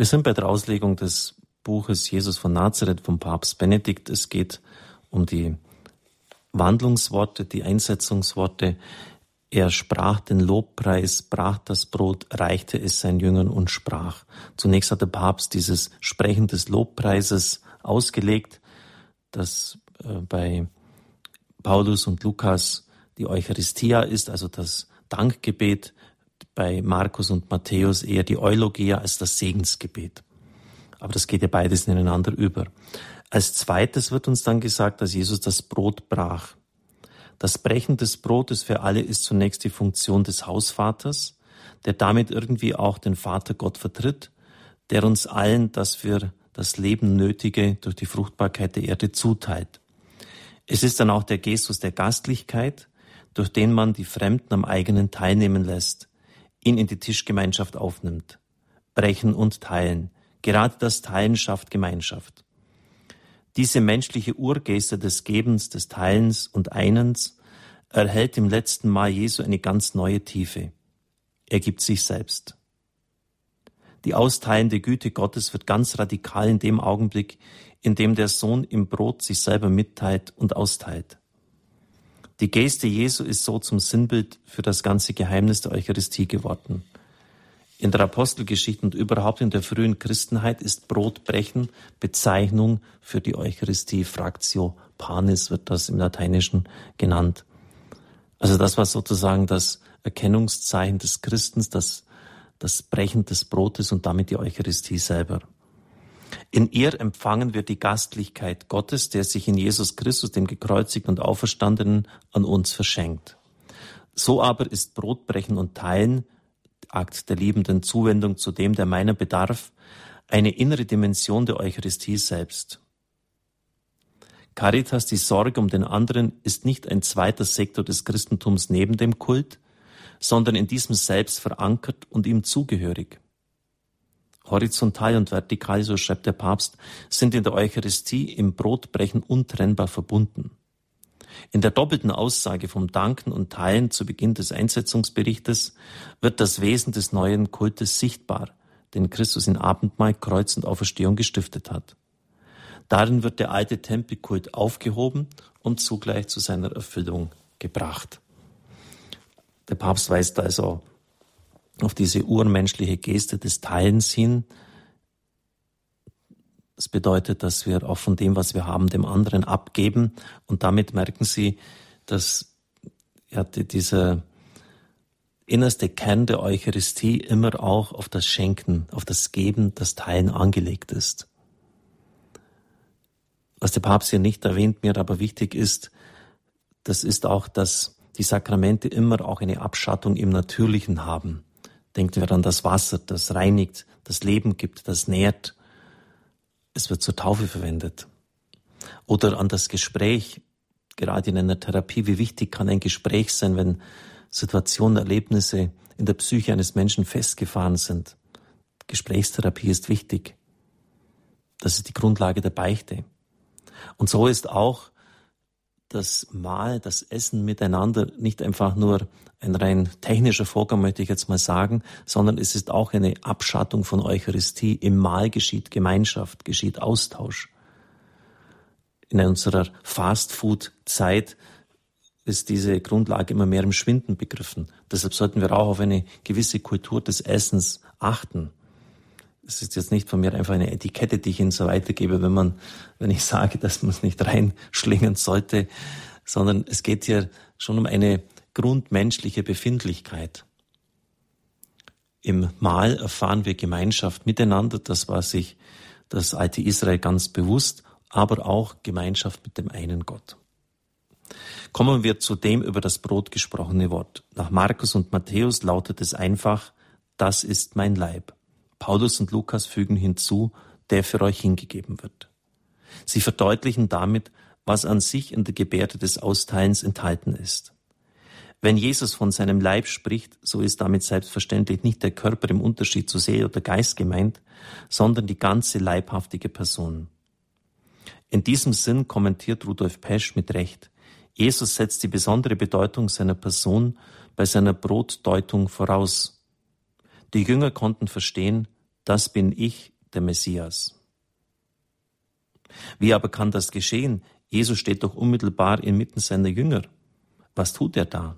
Wir sind bei der Auslegung des Buches Jesus von Nazareth vom Papst Benedikt. Es geht um die Wandlungsworte, die Einsetzungsworte. Er sprach den Lobpreis, brach das Brot, reichte es seinen Jüngern und sprach. Zunächst hat der Papst dieses Sprechen des Lobpreises ausgelegt, das bei Paulus und Lukas die Eucharistia ist, also das Dankgebet, bei Markus und Matthäus eher die Eulogia als das Segensgebet. Aber das geht ja beides ineinander über. Als zweites wird uns dann gesagt, dass Jesus das Brot brach. Das Brechen des Brotes für alle ist zunächst die Funktion des Hausvaters, der damit irgendwie auch den Vater Gott vertritt, der uns allen das für das Leben Nötige durch die Fruchtbarkeit der Erde zuteilt. Es ist dann auch der Gestus der Gastlichkeit, durch den man die Fremden am eigenen teilnehmen lässt, ihn in die Tischgemeinschaft aufnimmt. Brechen und teilen. Gerade das Teilen schafft Gemeinschaft. Diese menschliche Urgeste des Gebens, des Teilens und Einens erhält im letzten Mahl Jesu eine ganz neue Tiefe. Er gibt sich selbst. Die austeilende Güte Gottes wird ganz radikal in dem Augenblick, in dem der Sohn im Brot sich selber mitteilt und austeilt. Die Geste Jesu ist so zum Sinnbild für das ganze Geheimnis der Eucharistie geworden. In der Apostelgeschichte und überhaupt in der frühen Christenheit ist Brotbrechen Bezeichnung für die Eucharistie. Fractio panis wird das im Lateinischen genannt. Also das war sozusagen das Erkennungszeichen des Christens, das Brechen des Brotes und damit die Eucharistie selber. In ihr empfangen wir die Gastlichkeit Gottes, der sich in Jesus Christus, dem Gekreuzigten und Auferstandenen, an uns verschenkt. So aber ist Brotbrechen und Teilen, Akt der liebenden Zuwendung zu dem, der meiner bedarf, eine innere Dimension der Eucharistie selbst. Caritas, die Sorge um den anderen, ist nicht ein zweiter Sektor des Christentums neben dem Kult, sondern in diesem selbst verankert und ihm zugehörig. Horizontal und vertikal, so schreibt der Papst, sind in der Eucharistie im Brotbrechen untrennbar verbunden. In der doppelten Aussage vom Danken und Teilen zu Beginn des Einsetzungsberichtes wird das Wesen des neuen Kultes sichtbar, den Christus in Abendmahl, Kreuz und Auferstehung gestiftet hat. Darin wird der alte Tempelkult aufgehoben und zugleich zu seiner Erfüllung gebracht. Der Papst weist also auf diese urmenschliche Geste des Teilens hin. Das bedeutet, dass wir auch von dem, was wir haben, dem anderen abgeben. Und damit merken Sie, dass dieser innerste Kern der Eucharistie immer auch auf das Schenken, auf das Geben, das Teilen angelegt ist. Was der Papst hier nicht erwähnt, mir aber wichtig ist, das ist auch, dass die Sakramente immer auch eine Abschattung im Natürlichen haben. Denkt wir an das Wasser, das reinigt, das Leben gibt, das nährt. Es wird zur Taufe verwendet. Oder an das Gespräch, gerade in einer Therapie. Wie wichtig kann ein Gespräch sein, wenn Situationen, Erlebnisse in der Psyche eines Menschen festgefahren sind? Gesprächstherapie ist wichtig. Das ist die Grundlage der Beichte. Und so ist auch das Mahl, das Essen miteinander nicht einfach nur ein rein technischer Vorgang, möchte ich jetzt mal sagen, sondern es ist auch eine Abschattung von Eucharistie. Im Mahl geschieht Gemeinschaft, geschieht Austausch. In unserer Fast-Food-Zeit ist diese Grundlage immer mehr im Schwinden begriffen. Deshalb sollten wir auch auf eine gewisse Kultur des Essens achten. Es ist jetzt nicht von mir einfach eine Etikette, die ich Ihnen so weitergebe, wenn ich sage, dass man es nicht reinschlingen sollte, sondern es geht hier schon um eine grundmenschliche Befindlichkeit. Im Mahl erfahren wir Gemeinschaft miteinander, das war sich das alte Israel ganz bewusst, aber auch Gemeinschaft mit dem einen Gott. Kommen wir zu dem über das Brot gesprochene Wort. Nach Markus und Matthäus lautet es einfach, das ist mein Leib. Paulus und Lukas fügen hinzu, der für euch hingegeben wird. Sie verdeutlichen damit, was an sich in der Gebärde des Austeilens enthalten ist. Wenn Jesus von seinem Leib spricht, so ist damit selbstverständlich nicht der Körper im Unterschied zu Seele oder Geist gemeint, sondern die ganze leibhaftige Person. In diesem Sinn kommentiert Rudolf Pesch mit Recht, Jesus setzt die besondere Bedeutung seiner Person bei seiner Brotdeutung voraus. Die Jünger konnten verstehen, das bin ich, der Messias. Wie aber kann das geschehen? Jesus steht doch unmittelbar inmitten seiner Jünger. Was tut er da?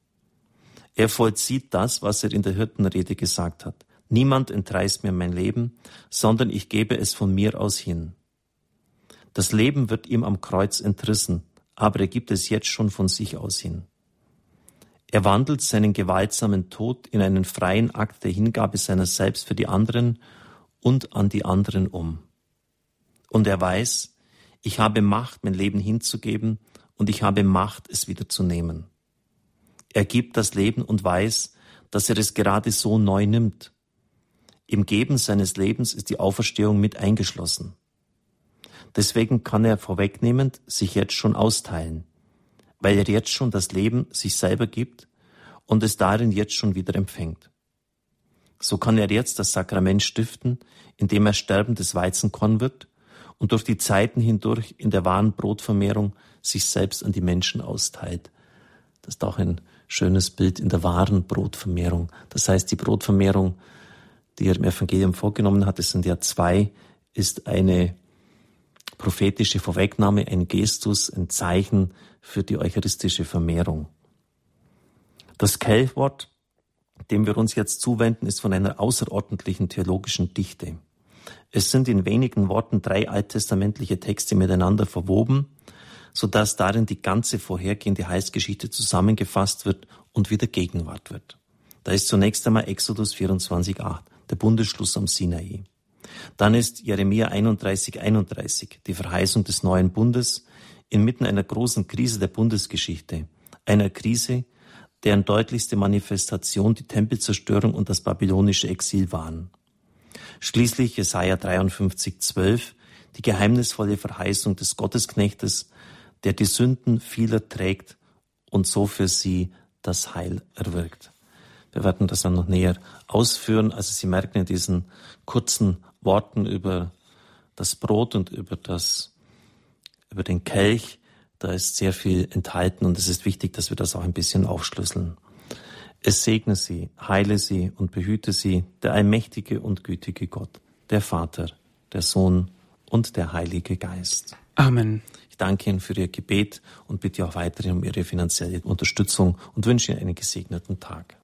Er vollzieht das, was er in der Hirtenrede gesagt hat. Niemand entreißt mir mein Leben, sondern ich gebe es von mir aus hin. Das Leben wird ihm am Kreuz entrissen, aber er gibt es jetzt schon von sich aus hin. Er wandelt seinen gewaltsamen Tod in einen freien Akt der Hingabe seiner selbst für die anderen und an die anderen um. Und er weiß, ich habe Macht, mein Leben hinzugeben, und ich habe Macht, es wieder zu nehmen. Er gibt das Leben und weiß, dass er es gerade so neu nimmt. Im Geben seines Lebens ist die Auferstehung mit eingeschlossen. Deswegen kann er vorwegnehmend sich jetzt schon austeilen, weil er jetzt schon das Leben sich selber gibt und es darin jetzt schon wieder empfängt. So kann er jetzt das Sakrament stiften, indem er sterbendes Weizenkorn wird und durch die Zeiten hindurch in der wahren Brotvermehrung sich selbst an die Menschen austeilt. Das ist auch ein schönes Bild in der wahren Brotvermehrung. Das heißt, die Brotvermehrung, die er im Evangelium vorgenommen hat, es sind ja 2, ist eine prophetische Vorwegnahme, ein Gestus, ein Zeichen für die eucharistische Vermehrung. Das Kelchwort, dem wir uns jetzt zuwenden, ist von einer außerordentlichen theologischen Dichte. Es sind in wenigen Worten 3 alttestamentliche Texte miteinander verwoben, sodass darin die ganze vorhergehende Heilsgeschichte zusammengefasst wird und wieder Gegenwart wird. Da ist zunächst einmal Exodus 24,8, der Bundesschluss am Sinai. Dann ist Jeremia 31,31, die Verheißung des neuen Bundes inmitten einer großen Krise der Bundesgeschichte, einer Krise, deren deutlichste Manifestation die Tempelzerstörung und das babylonische Exil waren. Schließlich Jesaja 53,12, die geheimnisvolle Verheißung des Gottesknechtes, der die Sünden vieler trägt und so für sie das Heil erwirkt. Wir werden das dann noch näher ausführen. Also Sie merken in diesen kurzen Worten über das Brot und über den Kelch, da ist sehr viel enthalten und es ist wichtig, dass wir das auch ein bisschen aufschlüsseln. Es segne Sie, heile Sie und behüte Sie, der allmächtige und gütige Gott, der Vater, der Sohn und der Heilige Geist. Amen. Ich danke Ihnen für Ihr Gebet und bitte auch weiterhin um Ihre finanzielle Unterstützung und wünsche Ihnen einen gesegneten Tag.